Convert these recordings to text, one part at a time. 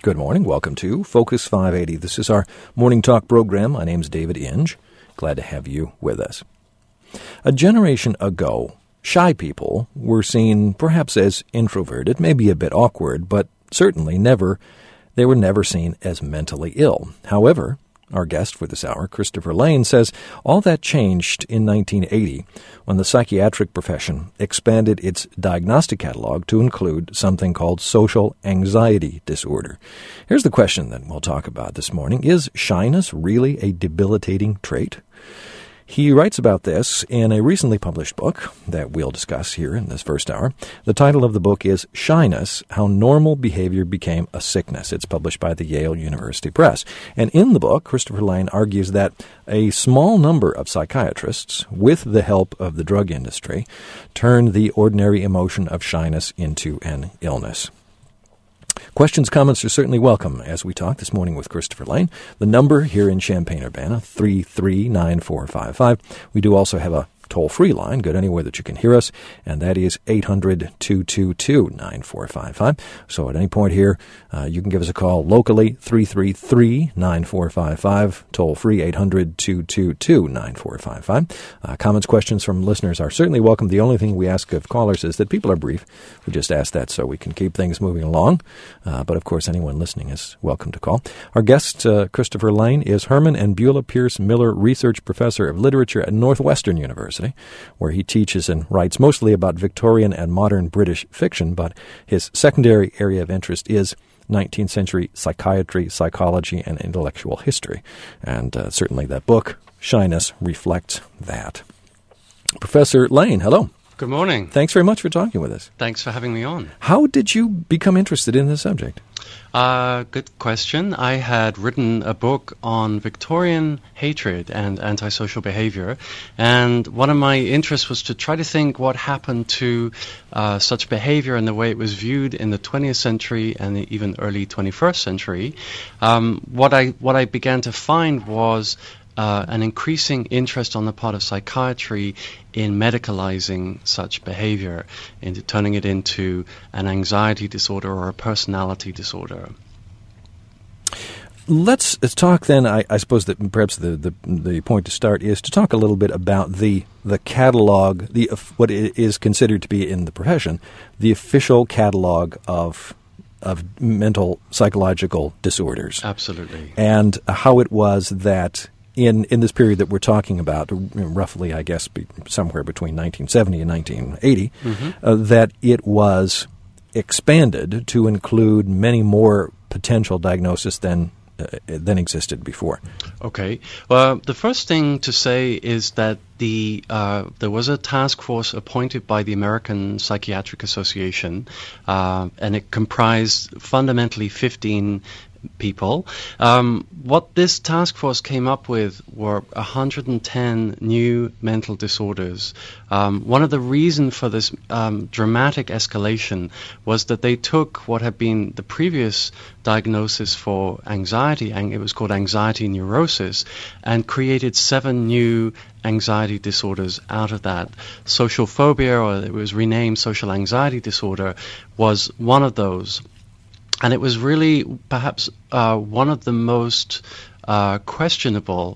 Good morning. Welcome to Focus 580. This is our morning talk program. My name's David Inge. Glad to have you with us. A generation ago, shy people were seen perhaps as introverted, maybe a bit awkward, but certainly they were never seen as mentally ill. However, our guest for this hour, Christopher Lane, says all that changed in 1980 when the psychiatric profession expanded its diagnostic catalog to include something called social anxiety disorder. Here's the question that we'll talk about this morning. Is shyness really a debilitating trait? He writes about this in a recently published book that we'll discuss here in this first hour. The title of the book is Shyness, How Normal Behavior Became a Sickness. It's published by the Yale University Press. And in the book, Christopher Lane argues that a small number of psychiatrists, with the help of the drug industry, turned the ordinary emotion of shyness into an illness. Questions, comments are certainly welcome as we talk this morning with Christopher Lane. The number here in Champaign-Urbana, 339-455. We do also have a toll-free line, good anywhere that you can hear us, and that is 800-222-9455. So at any point here, you can give us a call locally, 333-9455, toll-free, 800-222-9455. Comments, questions from listeners are certainly welcome. The only thing we ask of callers is that people are brief. We just ask that so we can keep things moving along. But of course, anyone listening is welcome to call. Our guest, Christopher Lane, is Herman and Beulah Pierce Miller Research Professor of Literature at Northwestern University, where he teaches and writes mostly about Victorian and modern British fiction, but his secondary area of interest is 19th century psychiatry, psychology, and intellectual history. And certainly that book, Shyness, reflects that. Professor Lane, hello. Good morning. Thanks very much for talking with us. Thanks for having me on. How did you become interested in this subject? Good question. I had written a book on Victorian hatred and antisocial behavior, and one of my interests was to try to think what happened to such behavior and the way it was viewed in the 20th century and the even early 21st century. What I began to find was an increasing interest on the part of psychiatry in medicalizing such behavior, into turning it into an anxiety disorder or a personality disorder. Let's talk then. I suppose that perhaps the point to start is to talk a little bit about the catalog, what is considered to be in the profession, the official catalog of mental psychological disorders. Absolutely. And how it was that in this period that we're talking about, roughly, I guess, somewhere between 1970 and 1980, that it was expanded to include many more potential diagnoses than existed before. Okay. Well, the first thing to say is that there was a task force appointed by the American Psychiatric Association, and it comprised fundamentally 15 people. What this task force came up with were 110 new mental disorders. One of the reasons for this dramatic escalation was that they took what had been the previous diagnosis for anxiety, and it was called anxiety neurosis, and created 7 new anxiety disorders out of that. Social phobia, or it was renamed social anxiety disorder, was one of those. And it was really perhaps one of the most questionable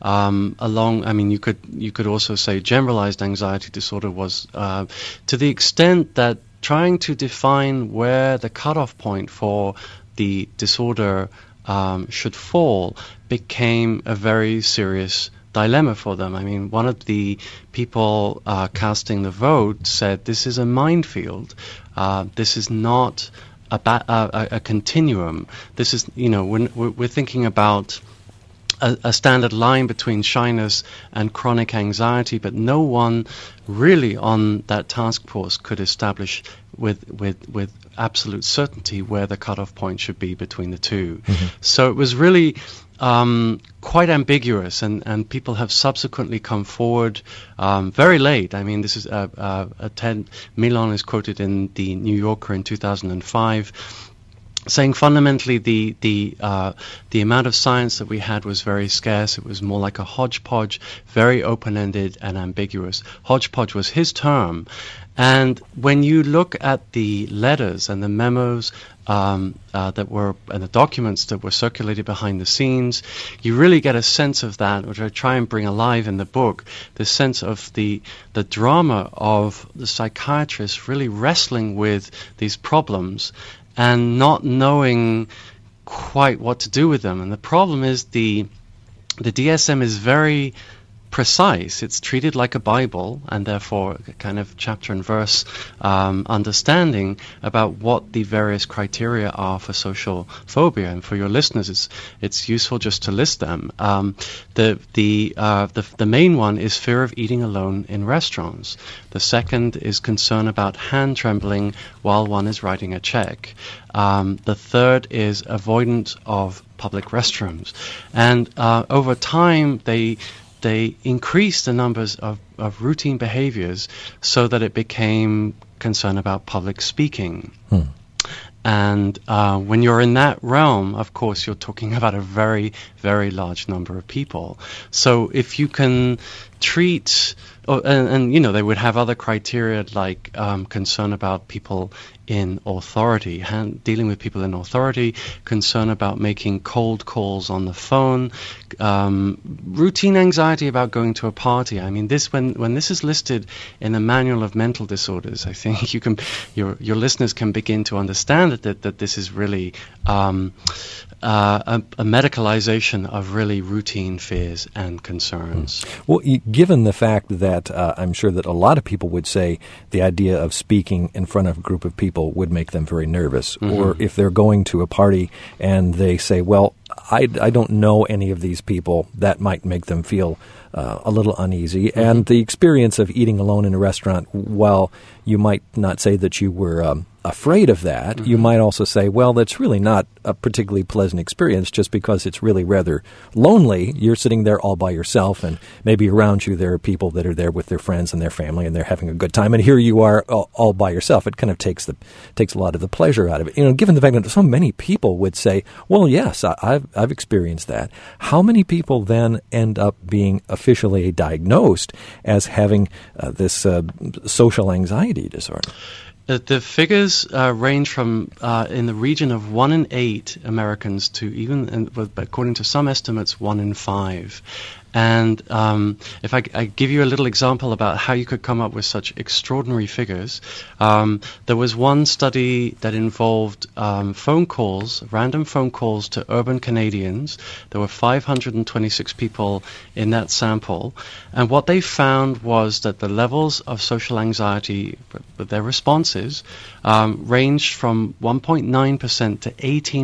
you could also say generalized anxiety disorder was to the extent that trying to define where the cutoff point for the disorder should fall became a very serious dilemma for them. I mean, one of the people casting the vote said, this is a minefield. This is not a continuum. This is, when we're thinking about a standard line between shyness and chronic anxiety, but no one really on that task force could establish with absolute certainty where the cutoff point should be between the two. So it was really quite ambiguous, and people have subsequently come forward very late. I mean, this is Ted Milon is quoted in the New Yorker in 2005 saying fundamentally the amount of science that we had was very scarce. It was more like a hodgepodge, very open-ended and ambiguous. Hodgepodge was his term. And when you look at the letters and the memos that were, and the documents that were circulated behind the scenes, you really get a sense of that, which I try and bring alive in the book, the sense of the drama of the psychiatrist really wrestling with these problems and not knowing quite what to do with them. And the problem is the DSM is very precise. It's treated like a Bible, and therefore a kind of chapter and verse understanding about what the various criteria are for social phobia. And for your listeners, it's useful just to list them. The main one is fear of eating alone in restaurants. The second is concern about hand trembling while one is writing a check. The third is avoidance of public restrooms. And over time, they increased the numbers of routine behaviors so that it became concern about public speaking. And when you're in that realm, of course, you're talking about a very, very large number of people. So if you can treat, and you know, they would have other criteria like concern about people in authority, dealing with people in authority, concern about making cold calls on the phone, routine anxiety about going to a party. I mean, this when this is listed in the Manual of Mental Disorders, I think your listeners can begin to understand that this is really a medicalization of really routine fears and concerns. Well, given the fact that I'm sure that a lot of people would say the idea of speaking in front of a group of people would make them very nervous, or if they're going to a party and they say, well, I don't know any of these people, that might make them feel a little uneasy. And the experience of eating alone in a restaurant, while you might not say that you were afraid of that, you might also say, well, that's really not a particularly pleasant experience just because it's really rather lonely. You're sitting there all by yourself, and maybe around you there are people that are there with their friends and their family, and they're having a good time, and here you are all by yourself. It kind of takes a lot of the pleasure out of it. You know, given the fact that so many people would say, well, yes, I've experienced that. How many people then end up being officially diagnosed as having this social anxiety disorder? The figures range from in the region of 1 in 8 Americans to even, according to some estimates, 1 in 5. And if I give you a little example about how you could come up with such extraordinary figures, there was one study that involved phone calls, random phone calls to urban Canadians. There were 526 people in that sample. And what they found was that the levels of social anxiety, with their responses, ranged from 1.9% to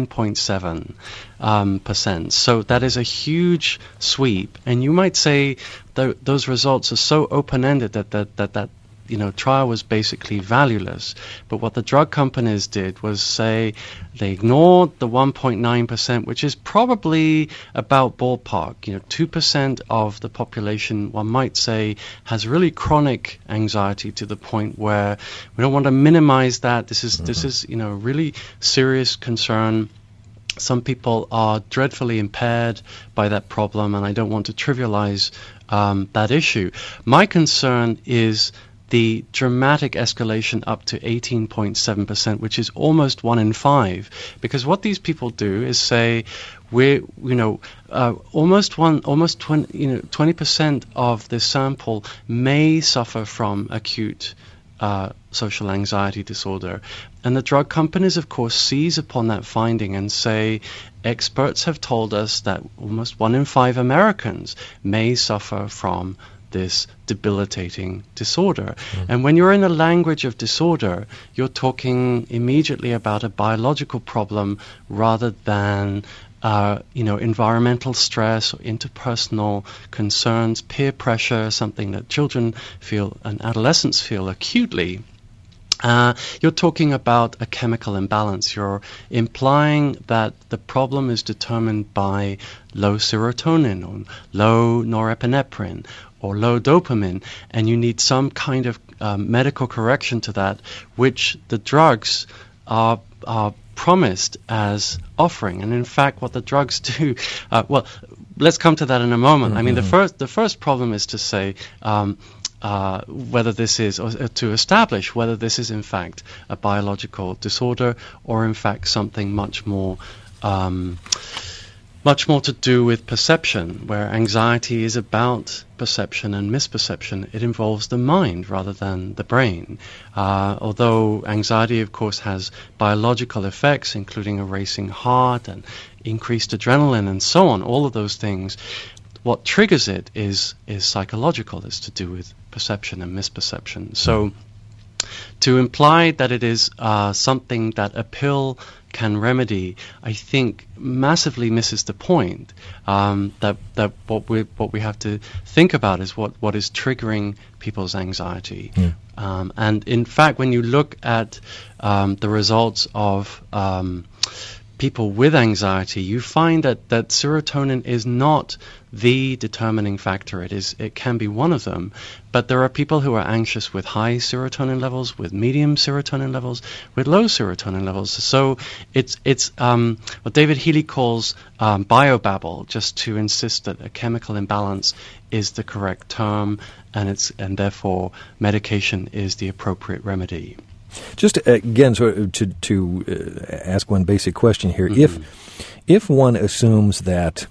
18.7%. So that is a huge sweep. And you might say those results are so open-ended that trial was basically valueless. But what the drug companies did was say they ignored the 1.9%, which is probably about ballpark. 2% of the population, one might say, has really chronic anxiety to the point where we don't want to minimize that. This is a really serious concern. Some people are dreadfully impaired by that problem, and I don't want to trivialize that issue. My concern is the dramatic escalation up to 18.7%, which is almost 1 in 5, because what these people do is say almost 20% of the sample may suffer from acute social anxiety disorder. And the drug companies, of course, seize upon that finding and say, experts have told us that almost 1 in 5 Americans may suffer from this debilitating disorder. And when you're in the language of disorder, you're talking immediately about a biological problem rather than environmental stress or interpersonal concerns, peer pressure, something that children feel and adolescents feel acutely. You're talking about a chemical imbalance. You're implying that the problem is determined by low serotonin or low norepinephrine or low dopamine, and you need some kind of medical correction to that, which the drugs are promised as offering. And in fact, what the drugs do, well, let's come to that in a moment. I mean, the first problem is to say whether this is, or to establish whether this is in fact a biological disorder or in fact something much more to do with perception, where anxiety is about perception and misperception. It involves the mind rather than the brain. Although anxiety, of course, has biological effects, including a racing heart and increased adrenaline and so on, all of those things, what triggers it is psychological. It's to do with perception and misperception. So to imply that it is something that a pill can remedy, I think massively misses the point. That what we have to think about is what is triggering people's anxiety. And in fact, when you look at the results of people with anxiety, you find that serotonin is not the determining factor. It can be one of them, but there are people who are anxious with high serotonin levels, with medium serotonin levels, with low serotonin levels. So it's what David Healy calls biobabble, just to insist that a chemical imbalance is the correct term, and therefore medication is the appropriate remedy. Just again, so to ask one basic question here: if one assumes that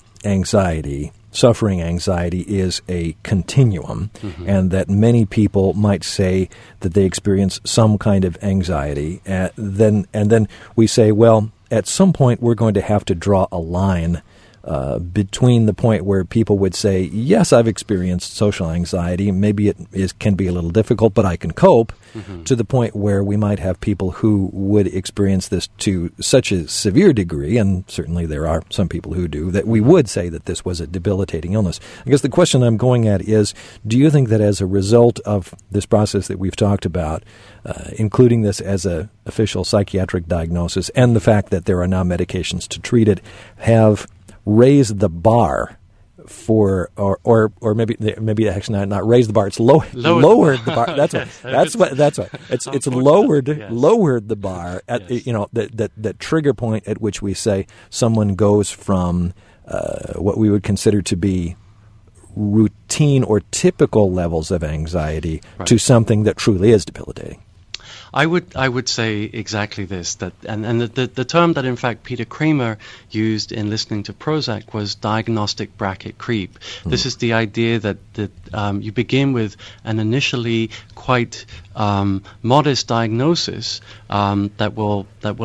suffering anxiety is a continuum, and that many people might say that they experience some kind of anxiety, then we say, well, at some point we're going to have to draw a line between the point where people would say, yes, I've experienced social anxiety, maybe it can be a little difficult, but I can cope, to the point where we might have people who would experience this to such a severe degree, and certainly there are some people who do, that we would say that this was a debilitating illness. I guess the question I'm going at is, do you think that as a result of this process that we've talked about, including this as an official psychiatric diagnosis and the fact that there are now medications to treat it, have raised the bar for, or maybe actually not raised the bar. It's lowered the bar. That's what. That's what. It's lowered the bar at that trigger point at which we say someone goes from what we would consider to be routine or typical levels of anxiety to something that truly is debilitating. I would say exactly this, that and the term that in fact Peter Kramer used in listening to Prozac was diagnostic bracket creep. This is the idea that you begin with an initially quite modest diagnosis that will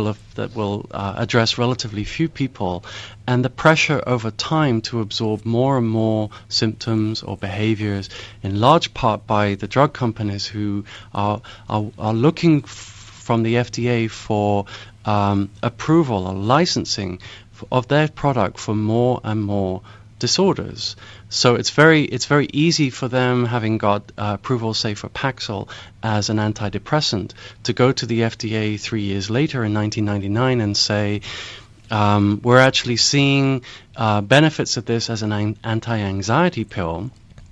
address relatively few people, and the pressure over time to absorb more and more symptoms or behaviors, in large part by the drug companies who are looking from the FDA for approval or licensing of their product for more and more disorders. So it's very easy for them, having got approval, say, for Paxil as an antidepressant, to go to the FDA 3 years later in 1999 and say, we're actually seeing benefits of this as an anti-anxiety pill.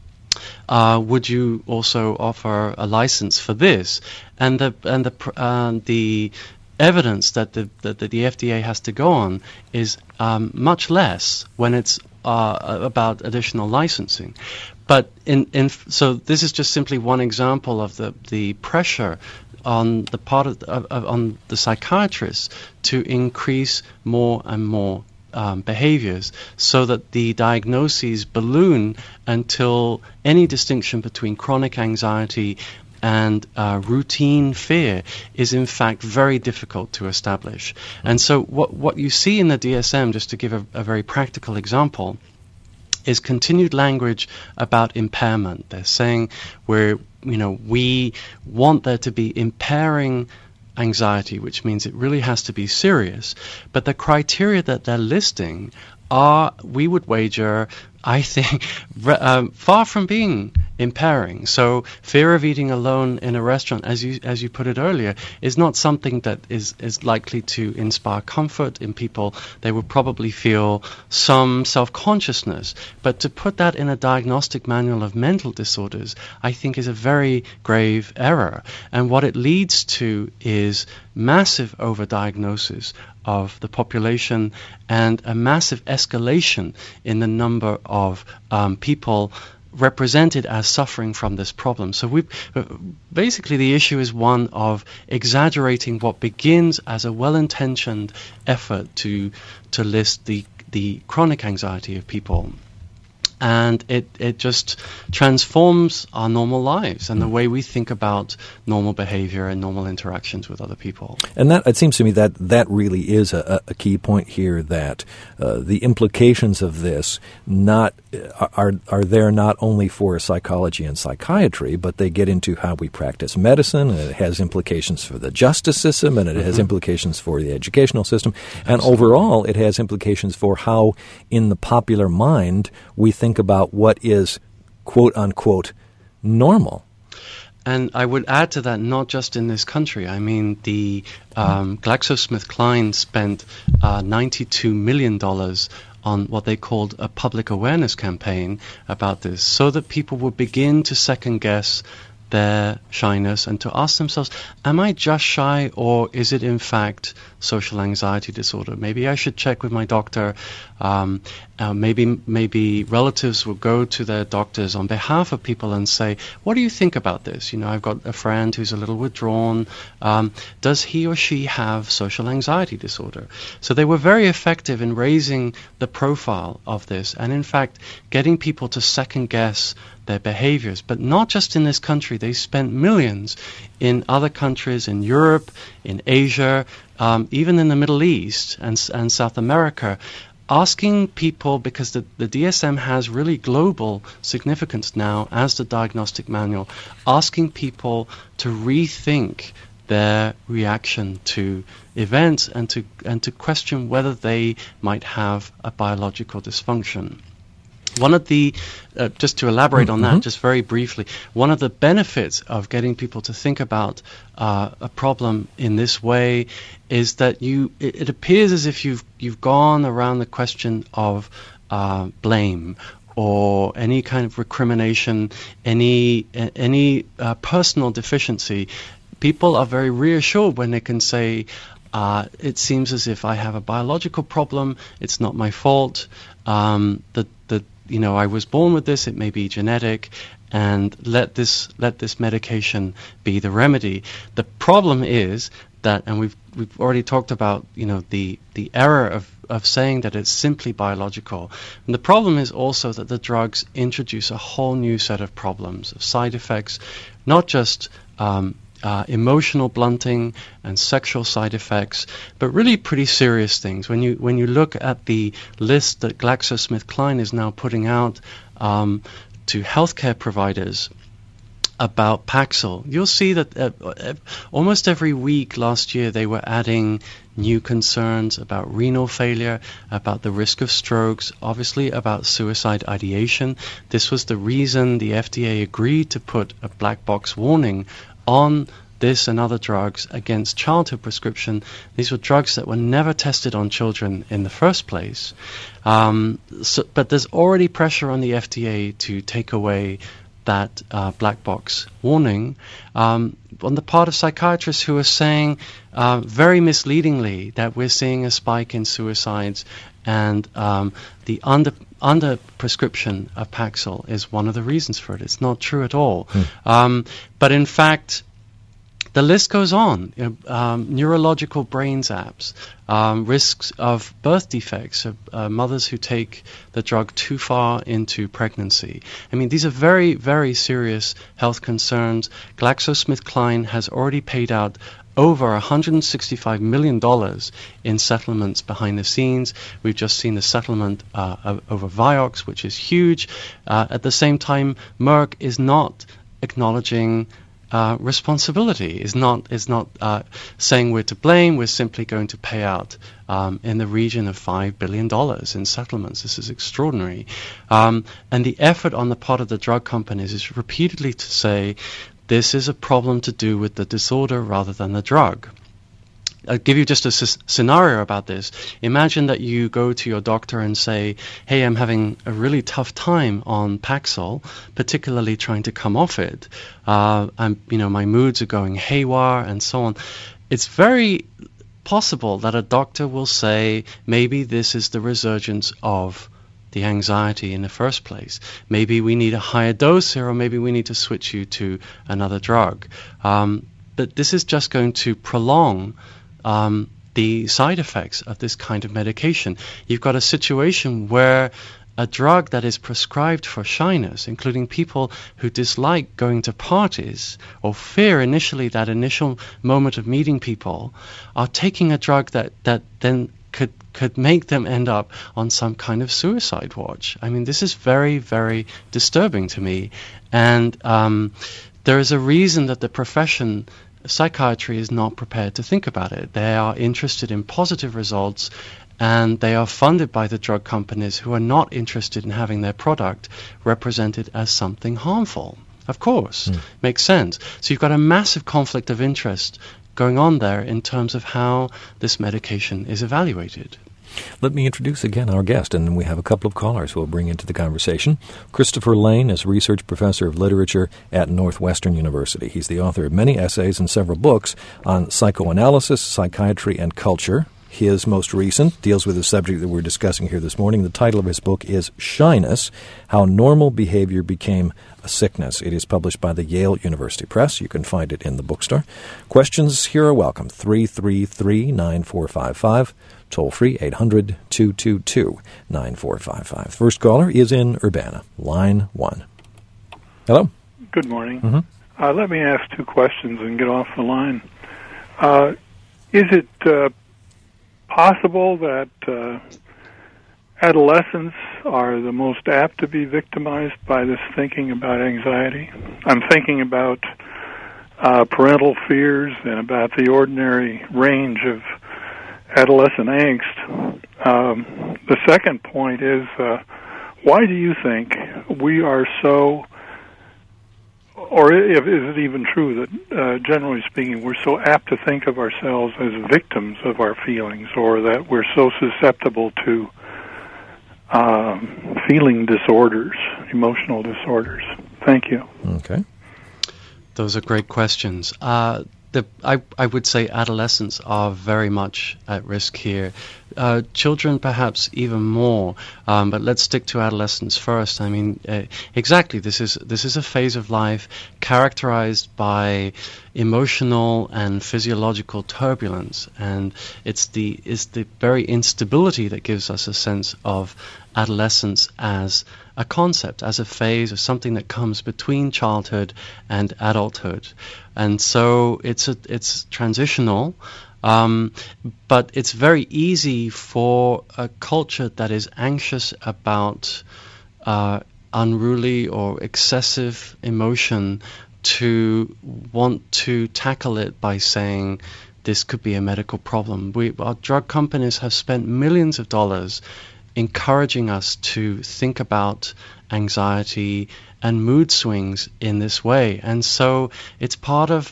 Would you also offer a license for this? And the evidence that the FDA has to go on is much less when it's about additional licensing. But so this is just simply one example of the pressure on the part of on the psychiatrists to increase more and more behaviors, so that the diagnoses balloon until any distinction between chronic anxiety and routine fear is in fact very difficult to establish. And so what you see in the DSM, just to give a very practical example, is continued language about impairment. They're saying we want there to be impairing anxiety, which means it really has to be serious. But the criteria that they're listing are, we would wager, I think, far from being impairing. So fear of eating alone in a restaurant, as you put it earlier, is not something that is likely to inspire comfort in people. They would probably feel some self-consciousness. But to put that in a diagnostic manual of mental disorders, I think, is a very grave error. And what it leads to is massive overdiagnosis of the population and a massive escalation in the number of people represented as suffering from this problem. So basically the issue is one of exaggerating what begins as a well-intentioned effort to list the chronic anxiety of people. And it just transforms our normal lives and the way we think about normal behavior and normal interactions with other people. And that, it seems to me that really is a key point here, that the implications of this are there not only for psychology and psychiatry, but they get into how we practice medicine, and it has implications for the justice system, and it has implications for the educational system, and overall it has implications for how in the popular mind we think about what is quote-unquote normal. And I would add to that, not just in this country. I mean, the GlaxoSmithKline spent $92 million on what they called a public awareness campaign about this, so that people would begin to second-guess their shyness and to ask themselves, am I just shy, or is it in fact social anxiety disorder? Maybe I should check with my doctor. Maybe relatives will go to their doctors on behalf of people and say, what do you think about this? You know, I've got a friend who's a little withdrawn. Does he or she have social anxiety disorder? So they were very effective in raising the profile of this and in fact getting people to second guess their behaviors. But not just in this country. They spent millions in other countries, in Europe, in Asia, even in the Middle East and South America, asking people, because the DSM has really global significance now as the diagnostic manual, asking people to rethink their reaction to events and to question whether they might have a biological dysfunction. One of the, just to elaborate on that just very briefly, one of the benefits of getting people to think about a problem in this way is that it appears as if you've gone around the question of blame or any kind of recrimination, any personal deficiency. People are very reassured when they can say, it seems as if I have a biological problem, it's not my fault, I was born with this, it may be genetic, and let this medication be the remedy. The problem is that, and we've already talked about, the error of saying that it's simply biological. And the problem is also that the drugs introduce a whole new set of problems, of side effects, not just emotional blunting and sexual side effects, but really pretty serious things. When you look at the list that GlaxoSmithKline is now putting out to healthcare providers about Paxil, you'll see that almost every week last year they were adding new concerns about renal failure, about the risk of strokes, obviously about suicide ideation. This was the reason the FDA agreed to put a black box warning on this and other drugs against childhood prescription. These were drugs that were never tested on children in the first place. But there's already pressure on the FDA to take away that black box warning on the part of psychiatrists who are saying very misleadingly that we're seeing a spike in suicides, and the under prescription of Paxil is one of the reasons for it. It's not true at all. But in fact, the list goes on. Neurological brain zaps, risks of birth defects, mothers who take the drug too far into pregnancy. I mean, these are very, very serious health concerns. GlaxoSmithKline has already paid out over $165 million in settlements behind the scenes. We've just seen the settlement over Vioxx, which is huge. At the same time, Merck is not acknowledging responsibility, is not saying we're to blame. We're simply going to pay out in the region of $5 billion in settlements. This is extraordinary. And the effort on the part of the drug companies is repeatedly to say this is a problem to do with the disorder rather than the drug. I'll give you just a scenario about this. Imagine that you go to your doctor and say, hey, I'm having a really tough time on Paxil, particularly trying to come off it. My moods are going haywire and so on. It's very possible that a doctor will say, maybe this is the resurgence of the anxiety in the first place. Maybe we need a higher dose here, or maybe we need to switch you to another drug. But this is just going to prolong the side effects of this kind of medication. You've got a situation where a drug that is prescribed for shyness, including people who dislike going to parties or fear initially that initial moment of meeting people, are taking a drug that then could make them end up on some kind of suicide watch. I mean, this is very, very disturbing to me. And there is a reason that the profession, psychiatry, is not prepared to think about it. They are interested in positive results, and they are funded by the drug companies who are not interested in having their product represented as something harmful. Of course, makes sense. So you've got a massive conflict of interest going on there in terms of how this medication is evaluated. Let me introduce again our guest, and then we have a couple of callers who will bring into the conversation. Christopher Lane is Research Professor of Literature at Northwestern University. He's the author of many essays and several books on psychoanalysis, psychiatry, and culture. His most recent deals with the subject that we're discussing here this morning. The title of his book is Shyness, How Normal Behavior Became a Sickness. It is published by the Yale University Press. You can find it in the bookstore. Questions here are welcome. 333-9455. Toll free, 800-222-9455. First caller is in Urbana, line 1. Hello. Good morning. Mm-hmm. Let me ask two questions and get off the line. Is it possible that adolescents are the most apt to be victimized by this thinking about anxiety? I'm thinking about parental fears and about the ordinary range of adolescent angst. The second point is, why do you think we are so, or is it even true that, generally speaking, we're so apt to think of ourselves as victims of our feelings, or that we're so susceptible to feeling disorders, emotional disorders? Thank you. Okay. Those are great questions. I would say adolescents are very much at risk here. Children perhaps even more, but let's stick to adolescents first. I mean, exactly, this is a phase of life characterized by emotional and physiological turbulence, and it's the very instability that gives us a sense of adolescence as a concept, as a phase, of something that comes between childhood and adulthood. And so it's transitional, but it's very easy for a culture that is anxious about unruly or excessive emotion to want to tackle it by saying this could be a medical problem. Our drug companies have spent millions of dollars encouraging us to think about anxiety and mood swings in this way, and so it's part of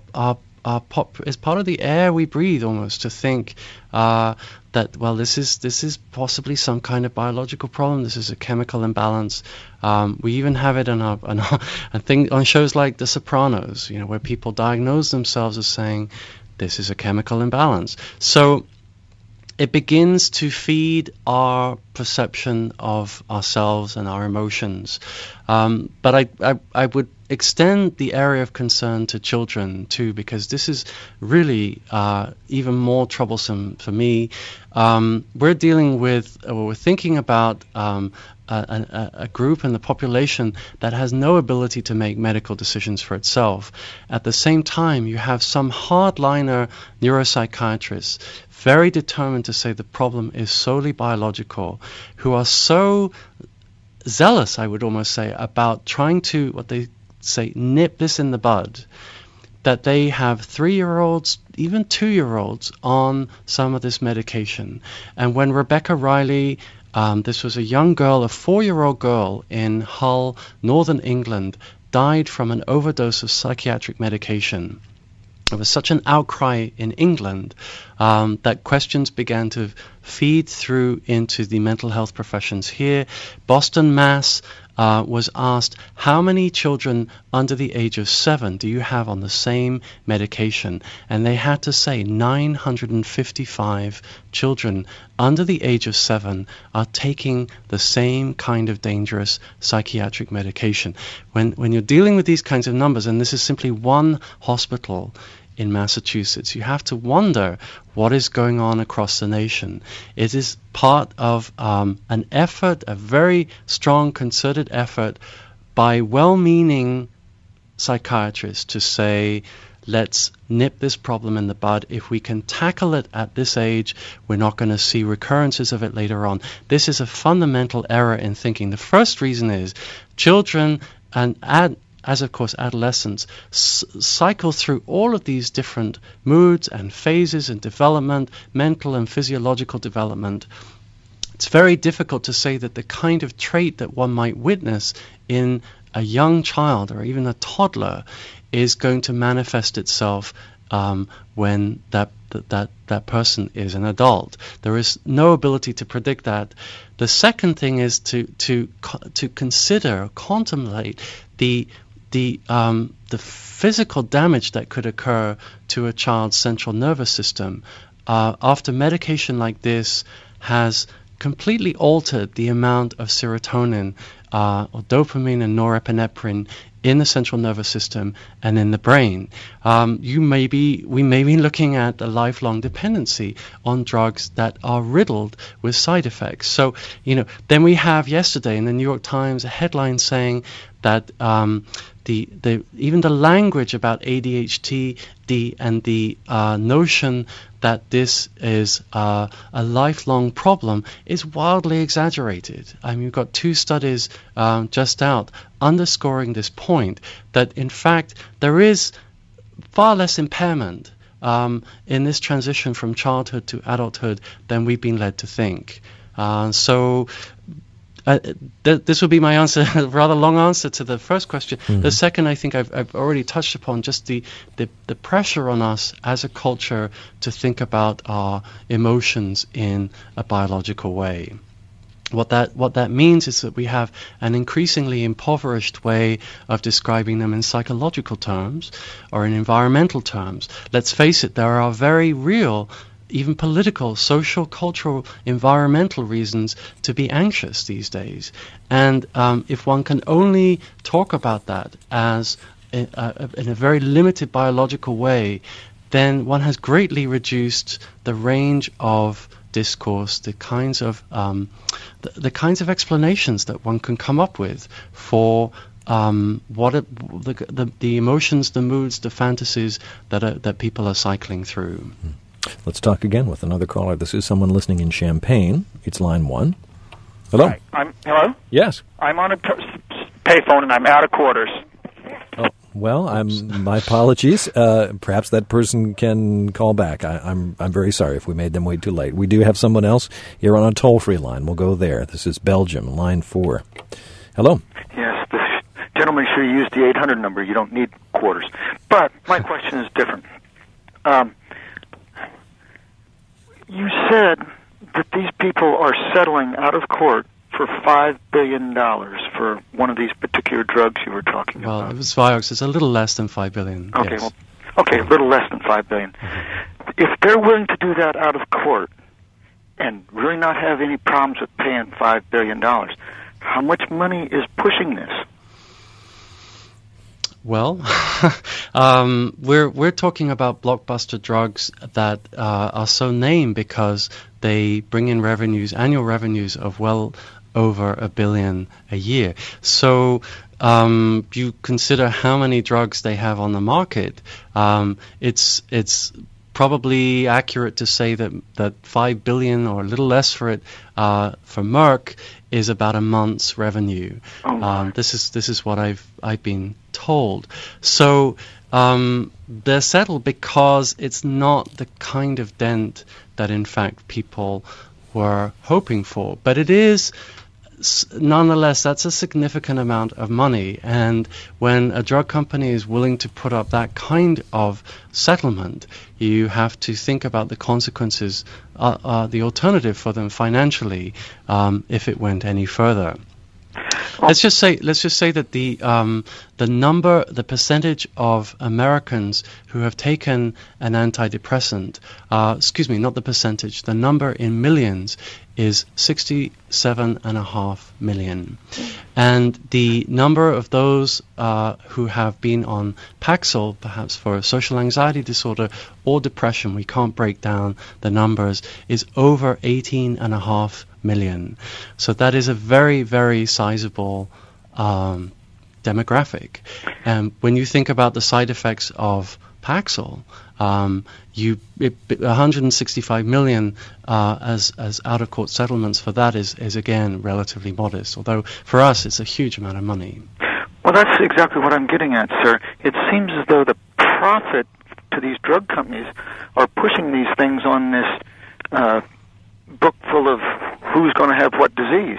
it's part of the air we breathe, almost, to think that, well, this is possibly some kind of biological problem. This is a chemical imbalance. We even have it on shows like The Sopranos, where people diagnose themselves as saying this is a chemical imbalance. So it begins to feed our perception of ourselves and our emotions. But I would extend the area of concern to children too, because this is really even more troublesome for me. We're thinking about a group in the population that has no ability to make medical decisions for itself. At the same time, you have some hardliner neuropsychiatrists very determined to say the problem is solely biological, who are so zealous, I would almost say, about trying to, what they say, nip this in the bud, that they have 3-year-olds, even 2-year-olds on some of this medication. And when Rebecca Riley, this was a young girl, a 4-year-old girl in Hull, Northern England, died from an overdose of psychiatric medication. There was such an outcry in England that questions began to feed through into the mental health professions here. Boston, Mass. was asked, how many children under the age of 7 do you have on the same medication? And they had to say 955 children under the age of 7 are taking the same kind of dangerous psychiatric medication. When you're dealing with these kinds of numbers, and this is simply one hospital in Massachusetts, you have to wonder what is going on across the nation. It is part of an effort, a very strong concerted effort by well-meaning psychiatrists to say, let's nip this problem in the bud. If we can tackle it at this age, we're not going to see recurrences of it later on. This is a fundamental error in thinking. The first reason is children as of course adolescents cycle through all of these different moods and phases and development, mental and physiological development. It's very difficult to say that the kind of trait that one might witness in a young child or even a toddler is going to manifest itself when that person is an adult. There is no ability to predict that. The second thing is to consider, contemplate the physical damage that could occur to a child's central nervous system after medication like this has completely altered the amount of serotonin or dopamine and norepinephrine in the central nervous system and in the brain. We may be looking at a lifelong dependency on drugs that are riddled with side effects. So, then we have yesterday in the New York Times a headline saying that even the language about ADHD and the notion that this is a lifelong problem is wildly exaggerated. You've got 2 studies just out underscoring this point, that in fact there is far less impairment in this transition from childhood to adulthood than we've been led to think. This would be my answer, a rather long answer to the first question. Mm-hmm. The second, I think I've already touched upon, just the pressure on us as a culture to think about our emotions in a biological way. What that means is that we have an increasingly impoverished way of describing them in psychological terms or in environmental terms. Let's face it, there are very real, even political, social, cultural, environmental reasons to be anxious these days. And if one can only talk about that as in a very limited biological way, then one has greatly reduced the range of discourse, the kinds of explanations that one can come up with for the emotions, the moods, the fantasies that people are cycling through. Let's talk again with another caller. This is someone listening in Champaign. It's line 1. Hello. Hi. Hello? Yes. I'm on a payphone and I'm out of quarters. Oh, well, my apologies. Perhaps that person can call back. I'm very sorry if we made them wait too late. We do have someone else here on a toll-free line. We'll go there. This is Belgium, line 4. Hello. Yes, the gentleman should use the 800 number. You don't need quarters. But my question is different. You said that these people are settling out of court for $5 billion for one of these particular drugs you were talking about. Well, it was Vioxx. It's a little less than $5 billion. Okay, yes. A little less than $5 billion. Mm-hmm. If they're willing to do that out of court and really not have any problems with paying $5 billion, how much money is pushing this? Well, we're talking about blockbuster drugs that are so named because they bring in annual revenues of well over $1 billion a year. So you consider how many drugs they have on the market. It's probably accurate to say that $5 billion or a little less for it for Merck is about a month's revenue. This is what I've been told. So they're settled because it's not the kind of dent that in fact people were hoping for. But it is, nonetheless, that's a significant amount of money. And when a drug company is willing to put up that kind of settlement, you have to think about the consequences, the alternative for them financially, if it went any further. Let's just say that the percentage of Americans who have taken an antidepressant, not the percentage, the number in millions is 67.5 million. And the number of those who have been on Paxil, perhaps for social anxiety disorder or depression, we can't break down the numbers, is over 18.5 million. So that is a very, very sizable demographic. And when you think about the side effects of Paxil, 165 million as out-of-court settlements for that is again relatively modest. Although for us it's a huge amount of money. Well, that's exactly what I'm getting at, sir. It seems as though the profit to these drug companies are pushing these things on this book full of who's going to have what disease.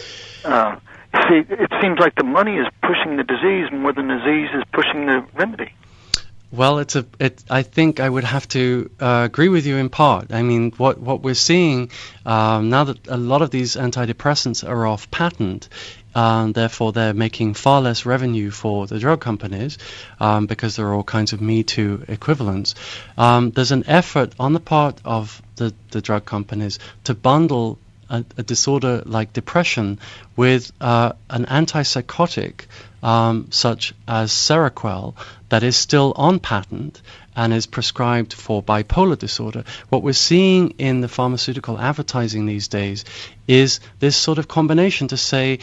See, it seems like the money is pushing the disease more than the disease is pushing the remedy. Well, I think I would have to agree with you in part. I mean, what we're seeing now that a lot of these antidepressants are off patent, therefore they're making far less revenue for the drug companies because there are all kinds of Me Too equivalents. There's an effort on the part of the drug companies to bundle a disorder like depression with an antipsychotic such as Seroquel that is still on patent and is prescribed for bipolar disorder. What we're seeing in the pharmaceutical advertising these days is this sort of combination to say,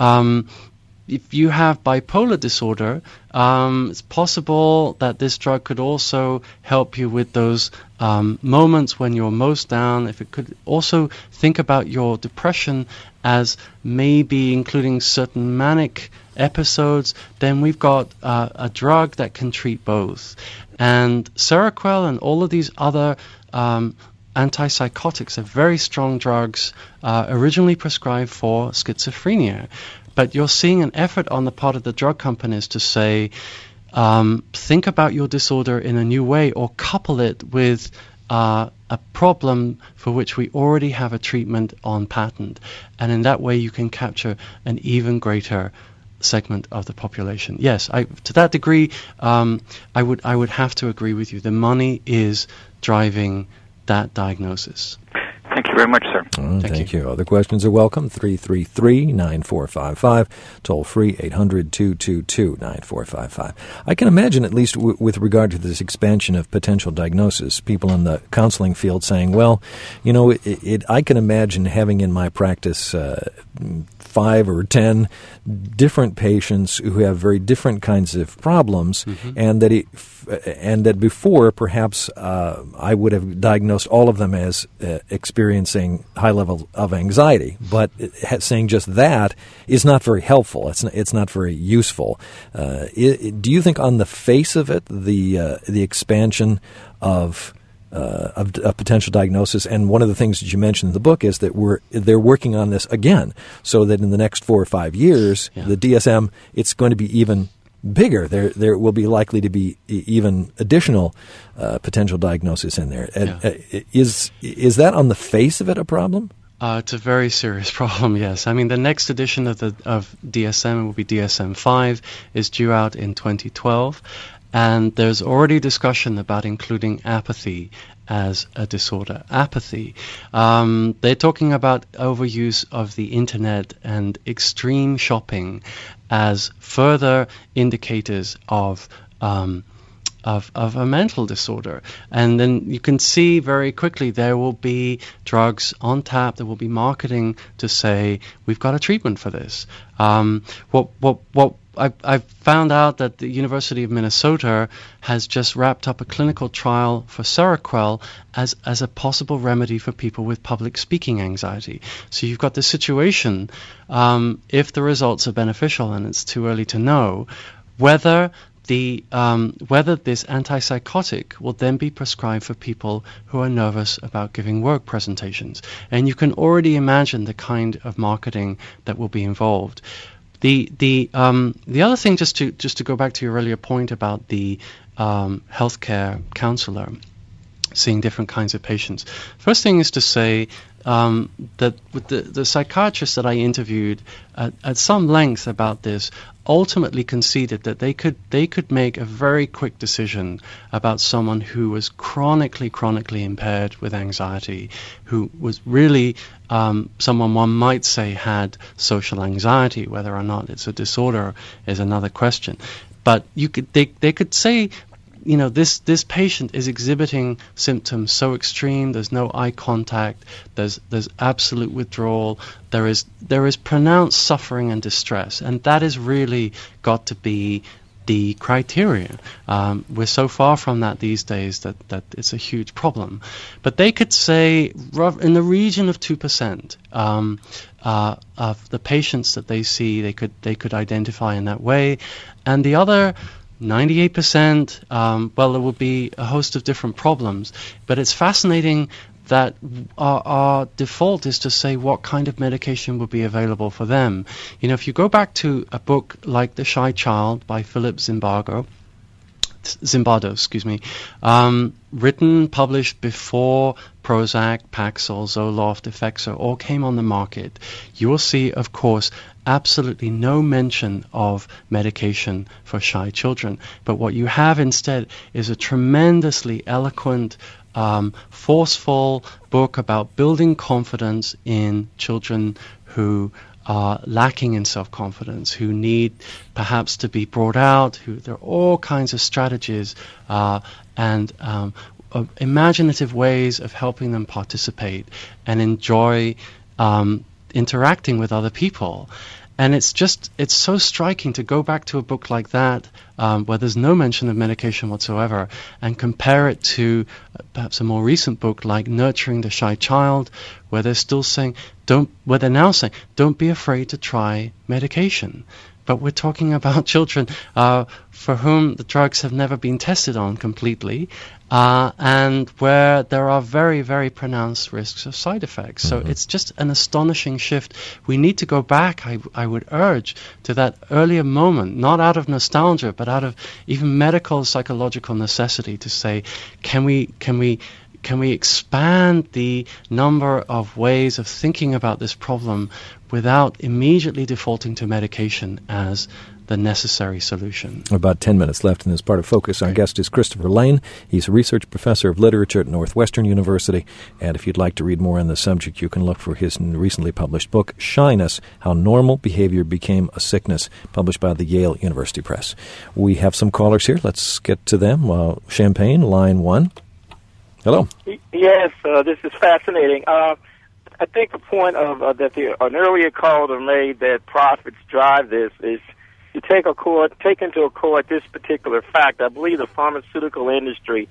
if you have bipolar disorder, it's possible that this drug could also help you with those moments when you're most down. If it could also think about your depression as maybe including certain manic episodes, then we've got a drug that can treat both. And Seroquel and all of these other antipsychotics are very strong drugs originally prescribed for schizophrenia. But you're seeing an effort on the part of the drug companies to say, think about your disorder in a new way, or couple it with a problem for which we already have a treatment on patent. And in that way you can capture an even greater segment of the population. Yes, to that degree, I would have to agree with you. The money is driving that diagnosis. Thank you very much, sir. Thank you. Other questions are welcome. 333-9455. Toll free 800-222-9455. I can imagine, at least with regard to this expansion of potential diagnosis, people in the counseling field saying, well, you know, I can imagine having in my practice 5 or 10 different patients who have very different kinds of problems, and that before perhaps I would have diagnosed all of them as experiencing high level of anxiety. But saying just that is not very helpful. It's not very useful. Do you think, on the face of it, the expansion of potential diagnosis, and one of the things that you mentioned in the book is that they're working on this again, so that in the next 4 or 5 years, the DSM, it's going to be even bigger. There will be likely to be even additional potential diagnosis in there. Is that, on the face of it, a problem? It's a very serious problem, yes. I mean, the next edition of DSM will be DSM-5, is due out in 2012. And there's already discussion about including apathy as a disorder. Apathy. They're talking about overuse of the internet and extreme shopping as further indicators of a mental disorder. And then you can see very quickly there will be drugs on tap, there will be marketing to say, we've got a treatment for this. I found out that the University of Minnesota has just wrapped up a clinical trial for Seroquel as a possible remedy for people with public speaking anxiety. So you've got this situation, if the results are beneficial, and it's too early to know, whether this antipsychotic will then be prescribed for people who are nervous about giving work presentations. And you can already imagine the kind of marketing that will be involved. The other thing, just to go back to your earlier point about the healthcare counselor seeing different kinds of patients. First thing is to say that with the psychiatrists that I interviewed at some length about this ultimately conceded that they could make a very quick decision about someone who was chronically impaired with anxiety, who was really someone one might say had social anxiety. Whether or not it's a disorder is another question. But they could say, this patient is exhibiting symptoms so extreme. There's no eye contact. There's absolute withdrawal. There is pronounced suffering and distress, and that has really got to be the criteria. We're so far from that these days that it's a huge problem. But they could say in the region of 2% of the patients that they see, they could identify in that way, and the other 98%, well, there will be a host of different problems. But it's fascinating that our default is to say what kind of medication would be available for them. If you go back to a book like The Shy Child by Philip Zimbardo, written, published before Prozac, Paxil, Zoloft, Effexor all came on the market, you will see, of course, absolutely no mention of medication for shy children. But what you have instead is a tremendously eloquent, forceful book about building confidence in children who are lacking in self-confidence, who need perhaps to be brought out, there are all kinds of strategies and imaginative ways of helping them participate and enjoy interacting with other people. And it's so striking to go back to a book like that, where there's no mention of medication whatsoever, and compare it to perhaps a more recent book like Nurturing the Shy Child, where they're still saying, don't be afraid to try medication. But we're talking about children for whom the drugs have never been tested on completely, and where there are very, very pronounced risks of side effects. So it's just an astonishing shift. We need to go back, I would urge, to that earlier moment, not out of nostalgia, but out of even medical, psychological necessity, to say, can we expand the number of ways of thinking about this problem without immediately defaulting to medication as the necessary solution? About 10 minutes left in this part of Focus. Our guest is Christopher Lane. He's a research professor of literature at Northwestern University. And if you'd like to read more on the subject, you can look for his recently published book, Shyness, How Normal Behavior Became a Sickness, published by the Yale University Press. We have some callers here. Let's get to them. Champagne, line 1. Hello. Yes, this is fascinating. I think the point of that an earlier caller made that profits drive this is to take into account this particular fact. I believe the pharmaceutical industry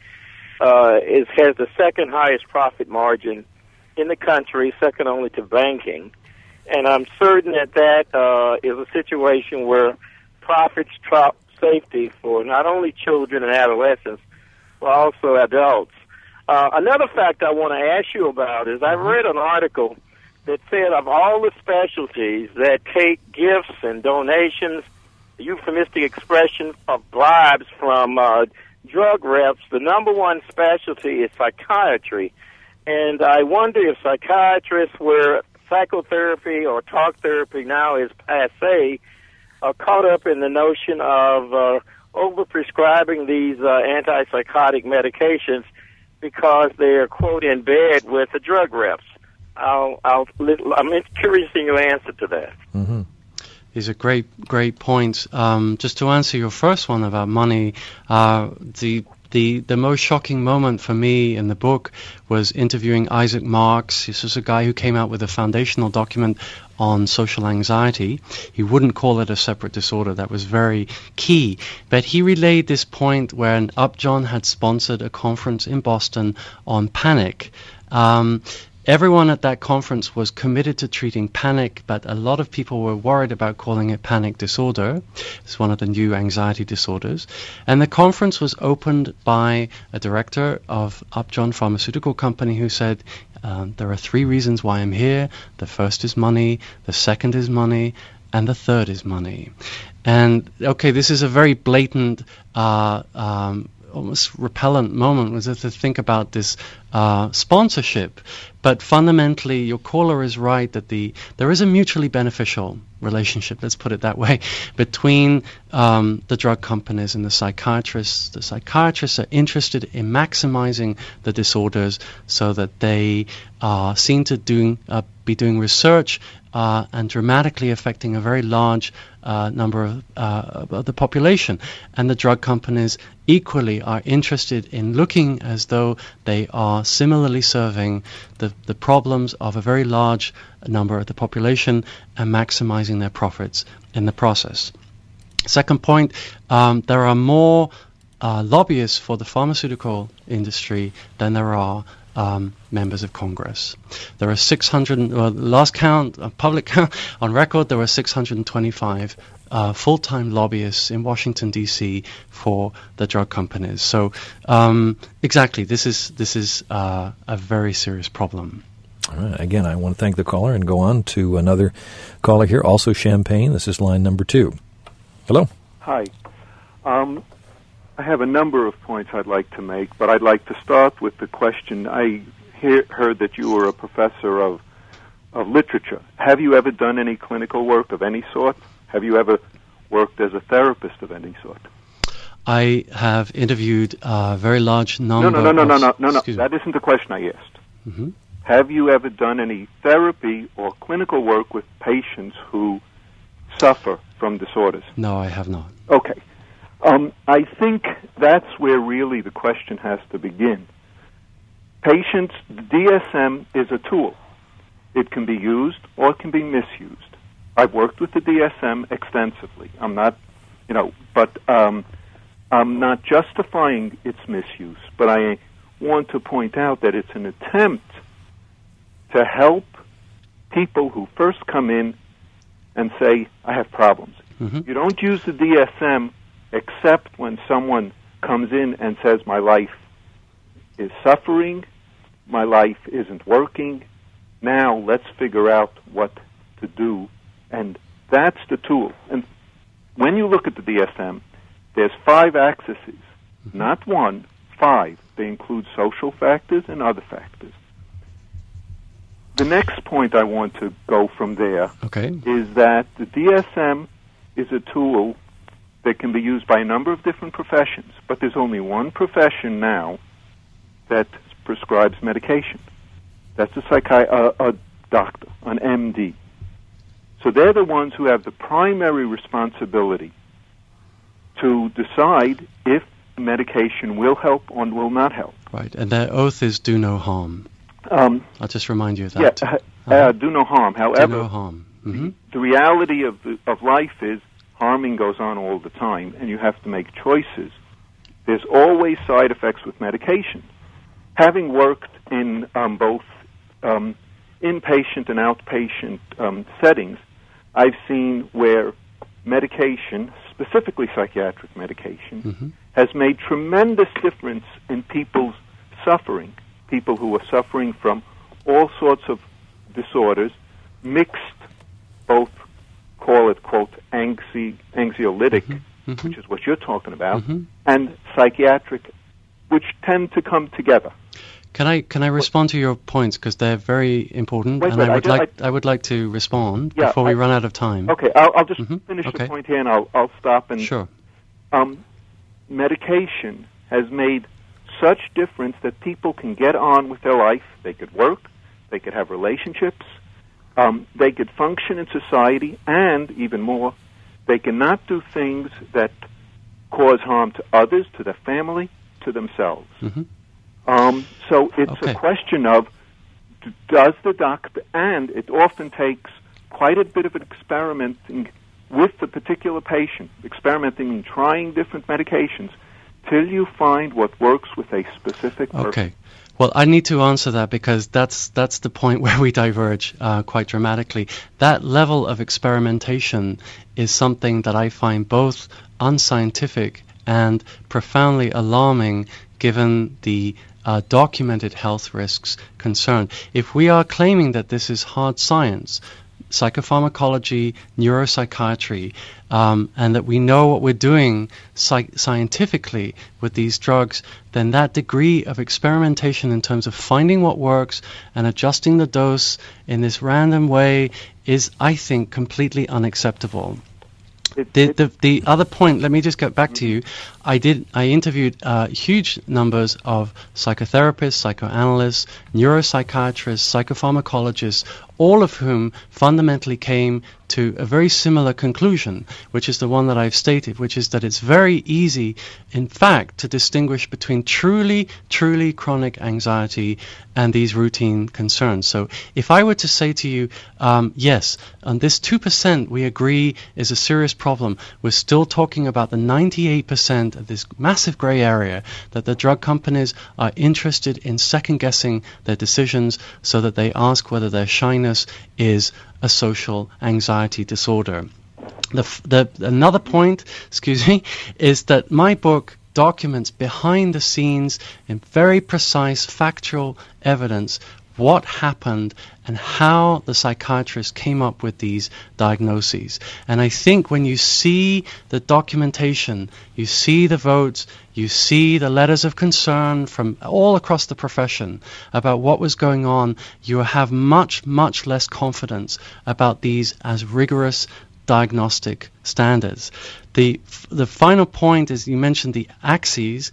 has the second highest profit margin in the country, second only to banking, and I'm certain that is a situation where profits trump safety for not only children and adolescents but also adults. Another fact I want to ask you about is I read an article that said of all the specialties that take gifts and donations, euphemistic expression of bribes from drug reps, the number one specialty is psychiatry. And I wonder if psychiatrists, where psychotherapy or talk therapy now is passé, are caught up in the notion of overprescribing these antipsychotic medications because they're, quote, in bed with the drug reps. I'm curious in your answer to that. Mm-hmm. These are great points. Just to answer your first one about money, the most shocking moment for me in the book was interviewing Isaac Marks. This was a guy who came out with a foundational document on social anxiety. He wouldn't call it a separate disorder. That was very key. But he relayed this point when Upjohn had sponsored a conference in Boston on panic. Everyone at that conference was committed to treating panic, but a lot of people were worried about calling it panic disorder. It's one of the new anxiety disorders. And the conference was opened by a director of Upjohn Pharmaceutical Company who said, there are 3 reasons why I'm here. The first is money, the second is money, and the third is money. And, okay, this is a very blatant almost repellent moment, was it, to think about this sponsorship. But fundamentally, your caller is right that there is a mutually beneficial relationship, let's put it that way, between the drug companies and the psychiatrists. The psychiatrists are interested in maximizing the disorders so that they are seen to be doing research and dramatically affecting a very large number of the population. And the drug companies equally are interested in looking as though they are similarly serving the problems of a very large number of the population and maximizing their profits in the process. Second point, there are more lobbyists for the pharmaceutical industry than there are members of Congress. There are 600, last count, public count, on record, there were 625 full-time lobbyists in Washington, D.C. for the drug companies. So exactly, this is a very serious problem. All right. Again, I want to thank the caller and go on to another caller here, also Champaign. This is line number 2. Hello. Hi. I have a number of points I'd like to make, but I'd like to start with the question. I heard that you were a professor of literature. Have you ever done any clinical work of any sort? Have you ever worked as a therapist of any sort? I have interviewed a very large number No. That isn't the question I asked. Mm-hmm. Have you ever done any therapy or clinical work with patients who suffer from disorders? No, I have not. Okay. I think that's where really the question has to begin. Patients, the DSM is a tool. It can be used or it can be misused. I've worked with the DSM extensively. I'm not justifying its misuse, but I want to point out that it's an attempt to help people who first come in and say, I have problems. Mm-hmm. You don't use the DSM except when someone comes in and says, my life is suffering, my life isn't working, now let's figure out what to do. And that's the tool. And when you look at the DSM, there's 5 axes, not 1, 5. They include social factors and other factors. The next point I want to go from there is that the DSM is a tool that can be used by a number of different professions, but there's only one profession now that prescribes medication. That's a doctor, an MD. So they're the ones who have the primary responsibility to decide if medication will help or will not help. Right, and their oath is do no harm. I'll just remind you of that. Do no harm. However, do no harm. Mm-hmm. The reality of life is harming goes on all the time, and you have to make choices. There's always side effects with medication. Having worked in both inpatient and outpatient settings, I've seen where medication, specifically psychiatric medication, has made tremendous difference in people's suffering. People who are suffering from all sorts of disorders, mixed, both call it, quote, anxiolytic, which is what you're talking about, and psychiatric, which tend to come together. Can I respond to your points, because they're very important, I would like to respond before we run out of time. Okay, I'll just finish the point here, and I'll stop. And sure. Medication has made such difference that people can get on with their life. They could work, they could have relationships, they could function in society, and even more, they cannot do things that cause harm to others, to their family, to themselves. So it's a question of, does the doctor, and it often takes quite a bit of experimenting with the particular patient, experimenting and trying different medications, till you find what works with a specific person. Okay. Well, I need to answer that, because that's the point where we diverge quite dramatically. That level of experimentation is something that I find both unscientific and profoundly alarming, given the documented health risks concerned. If we are claiming that this is hard science, psychopharmacology, neuropsychiatry, and that we know what we're doing scientifically with these drugs, then that degree of experimentation in terms of finding what works and adjusting the dose in this random way is, I think, completely unacceptable. The other point, let me just get back to you. I interviewed huge numbers of psychotherapists, psychoanalysts, neuropsychiatrists, psychopharmacologists, all of whom fundamentally came to a very similar conclusion, which is the one that I've stated, which is that it's very easy, in fact, to distinguish between truly chronic anxiety and these routine concerns. So if I were to say to you, yes, on this 2% we agree is a serious problem, we're still talking about the 98% of this massive gray area that the drug companies are interested in second-guessing their decisions so that they ask whether their shyness is a social anxiety disorder. Another point, is that my book documents behind the scenes in very precise factual evidence what happened and how the psychiatrists came up with these diagnoses. And I think when you see the documentation, you see the votes, you see the letters of concern from all across the profession about what was going on, you have much less confidence about these as rigorous diagnostic standards. The final point is, you mentioned the axes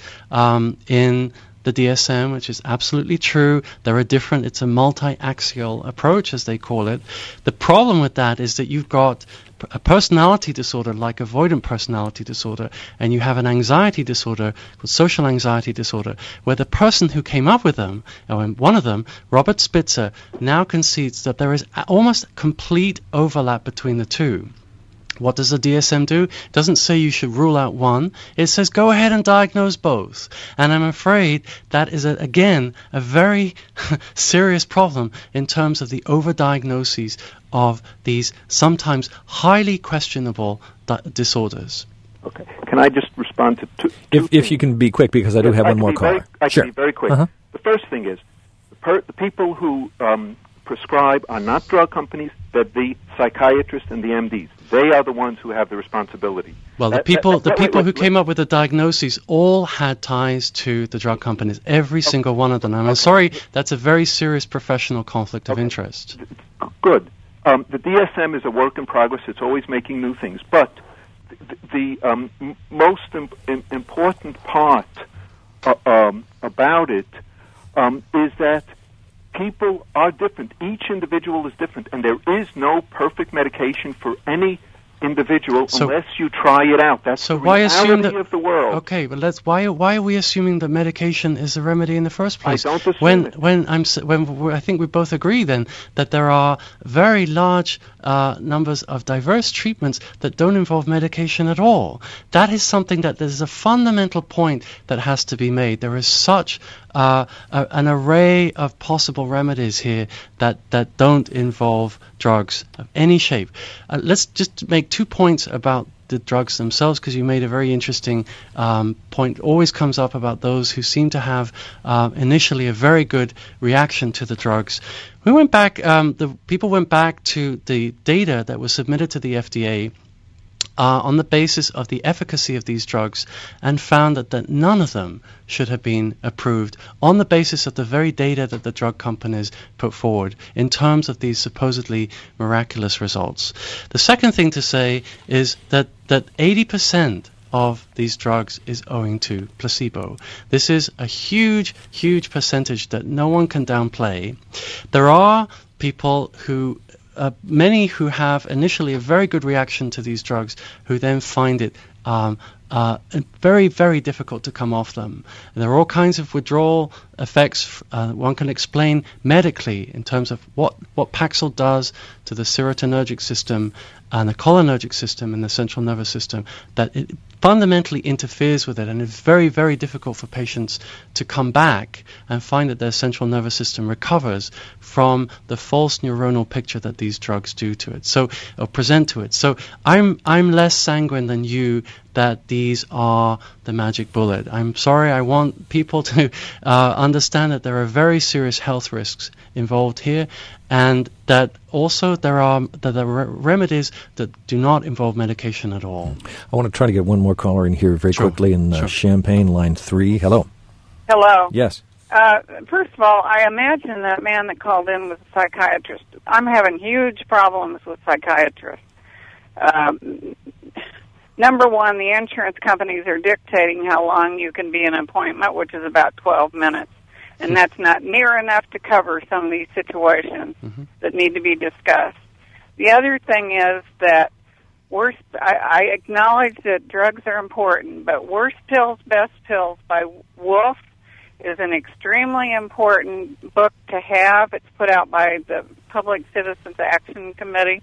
in the DSM, which is absolutely true. There are different, it's a multi-axial approach, as they call it. The problem with that is that you've got a personality disorder like avoidant personality disorder, and you have an anxiety disorder called social anxiety disorder, where the person who came up with them, or one of them, Robert Spitzer, now concedes that there is almost complete overlap between the two. What does the DSM do? It doesn't say you should rule out one. It says go ahead and diagnose both. And I'm afraid that is, again, a very serious problem in terms of the overdiagnoses of these sometimes highly questionable disorders. Okay. Can I just respond to two if you can be quick, because I do have one more caller. I can be very quick. Uh-huh. The first thing is, the people who prescribe are not drug companies, but the psychiatrists and the MDs. They are the ones who have the responsibility. Well, the people who came up with the diagnoses all had ties to the drug companies, every single one of them. I'm sorry, that's a very serious professional conflict of interest. Good. The DSM is a work in progress. It's always making new things. But the most important part about it is that people are different. Each individual is different, and there is no perfect medication for any individual unless you try it out. That's the reality of the world. Okay, but why are we assuming that medication is a remedy in the first place? I don't assume it. When I think we both agree then that there are very large numbers of diverse treatments that don't involve medication at all. That is something that there's a fundamental point that has to be made. There is such an array of possible remedies here that don't involve drugs of any shape. Let's just make 2 points about the drugs themselves, because you made a very interesting point. Always comes up about those who seem to have initially a very good reaction to the drugs. We went back, the people went back to the data that was submitted to the FDA on the basis of the efficacy of these drugs, and found that none of them should have been approved on the basis of the very data that the drug companies put forward in terms of these supposedly miraculous results. The second thing to say is that 80% of these drugs is owing to placebo. This is a huge percentage that no one can downplay. There are people who many who have initially a very good reaction to these drugs who then find it very, very difficult to come off them. And there are all kinds of withdrawal effects one can explain medically in terms of what Paxil does to the serotonergic system and the cholinergic system in the central nervous system, that it fundamentally interferes with it, and it's very, very difficult for patients to come back and find that their central nervous system recovers from the false neuronal picture that these drugs do to it, or present to it. So I'm less sanguine than you that these are the magic bullet. I'm sorry, I want people to understand that there are very serious health risks involved here, and that also there are remedies that do not involve medication at all. I want to try to get one more caller in here very quickly in Champaign, line 3. Hello. Hello. Yes. First of all, I imagine that man that called in was a psychiatrist. I'm having huge problems with psychiatrists. Number one, the insurance companies are dictating how long you can be in an appointment, which is about 12 minutes. And that's not near enough to cover some of these situations that need to be discussed. The other thing is that I acknowledge that drugs are important, but Worst Pills, Best Pills by Wolf is an extremely important book to have. It's put out by the Public Citizens Action Committee.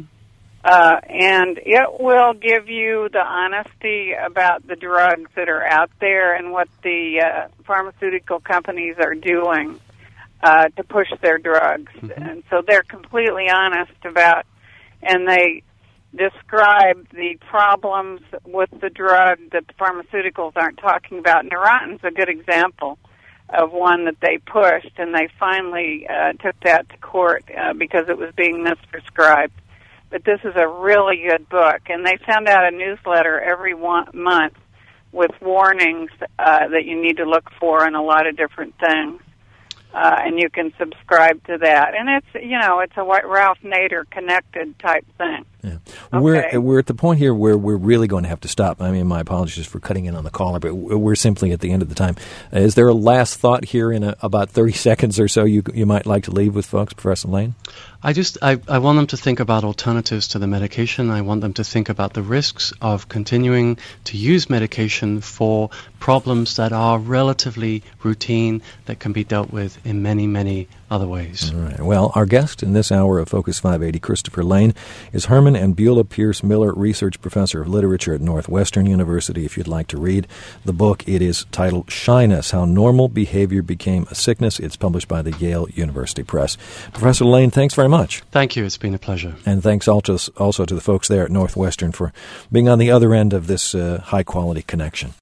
And it will give you the honesty about the drugs that are out there and what the pharmaceutical companies are doing to push their drugs. And so they're completely honest about, and they describe the problems with the drug that the pharmaceuticals aren't talking about. Neurontin's a good example of one that they pushed, and they finally took that to court because it was being misprescribed. But this is a really good book, and they send out a newsletter every month with warnings that you need to look for in a lot of different things. And you can subscribe to that. And it's a Ralph Nader connected type thing. Yeah. Okay. We're at the point here where we're really going to have to stop. I mean, my apologies for cutting in on the caller, but we're simply at the end of the time. Is there a last thought here in about 30 seconds or so you might like to leave with folks, Professor Lane? I want them to think about alternatives to the medication. I want them to think about the risks of continuing to use medication for problems that are relatively routine that can be dealt with in many, many other ways. All right. Well, our guest in this hour of Focus 580, Christopher Lane, is Herman and Beulah Pierce Miller, Research Professor of Literature at Northwestern University. If you'd like to read the book, it is titled Shyness, How Normal Behavior Became a Sickness. It's published by the Yale University Press. Professor Lane, thanks very much. Thank you. It's been a pleasure. And thanks also to the folks there at Northwestern for being on the other end of this high-quality connection.